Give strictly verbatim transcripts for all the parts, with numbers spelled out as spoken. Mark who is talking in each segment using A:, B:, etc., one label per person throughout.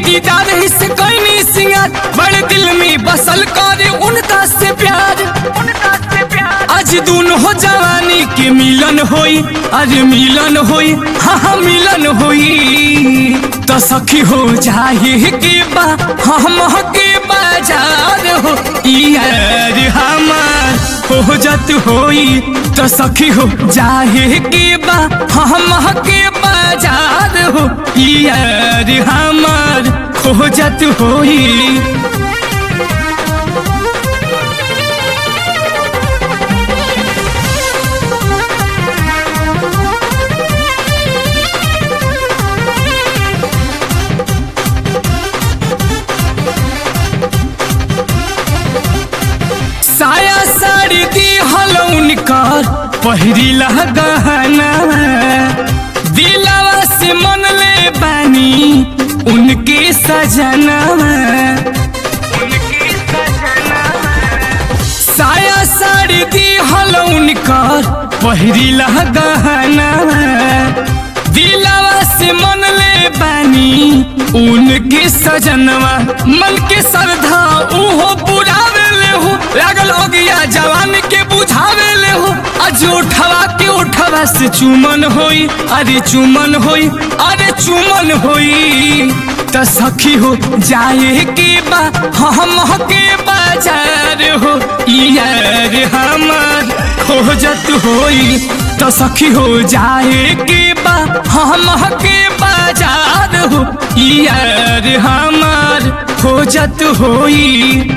A: दीदार ही से कोई सिंगार, बड़े दिल में बसल करे उनका से प्यार, उनका से प्यार। आज दोनों हो जवानी के मिलन होई, आज मिलन होई, हाँ हाँ मिलन होई। तो सखी हो जाए के बा हम के बाजार हो यार हमार हो जात होई। तो सखी हो जाए के बा हम के बाजार हो यार हमार हो जात होई। साया साड़ी दी हलौन कर पहिरी गहना, दिलवा से मन ले बानी उनके सजना, उनके सजना। साया साड़ी दी हलौन कर पहिरी गहना, दिलवा से मन ले बानी उनके सजनवा। मन के श्रद्धा उहो पुरावे ले हो, लागल हो गया जवान के बुझावे ले हो। आज उठवा के उठवा से चुमन होई, अरे चुमन होई, अरे चुमन होई। तो सखी हो जाए के बा हम के बाजार हो यार हमार हो जात होई। तो सखी हो जाए के बा हम के बाजार हो यार हमार हो जात होई।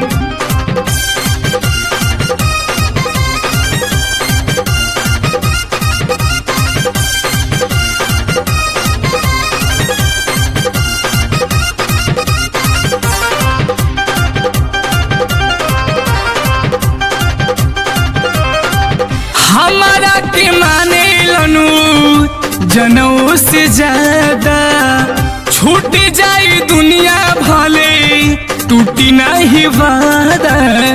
A: हमारा के माने लनू जनऊ से ज्यादा, छूट जाई दुनिया भले टूटी नहीं वादा।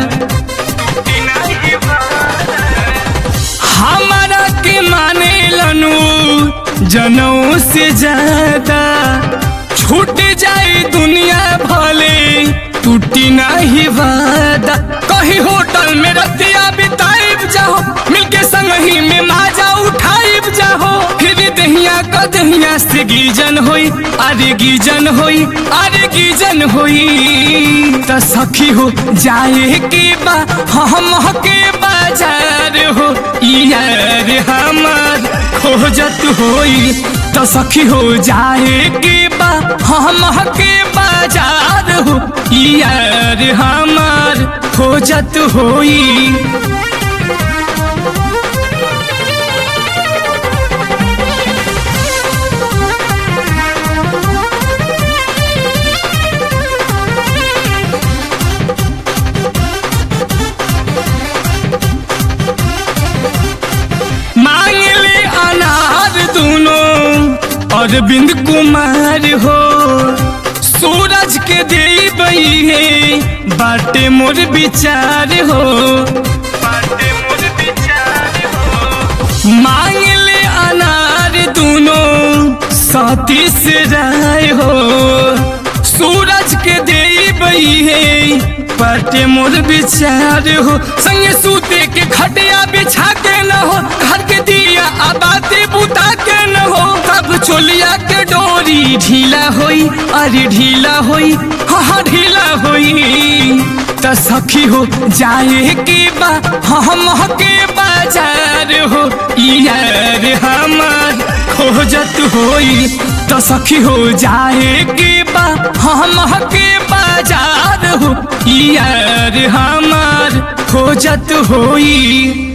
A: हमारा के माने लनू जनऊ से ज्यादा, छूट जाई दुनिया भले टूटी नहीं वादा। कहीं होटल में रतिया बिताइब जाओ, मिलके संग ही में माजा उठाइब जाओ। फिर दहिया का दहिया से गीजन होई, अरे गीजन होई, अरे गीजन होई। तो सखी हो जाए के बा हम के बाजार हो यार हमार हो जात होई। तो सखी हो जाए के बा हम के बाजार हो यार हमार हो जात होई। मांगले अनार दोनों अरविंद कुमार हो, सूरज के देबई है बाटे मोर विचार हो, बाटे मोर विचार हो। मांगले अनार दोनों सतीश राय हो, सूरज के देबई है बाटे मोर विचार हो। संगे सूते के खटिया बिछा के न हो, घर के दिया आबादी बुता के न हो। तब चोलिया के डोरी ढीला होई, अरे ढीला होई, हाँ ढीला होई। तो सखी हो जाए के बा हम के बाजार हो यार हमार हो जात होई। तो सखी हो जाए के बा हम के बाजार हो यार हमार हो जात होई।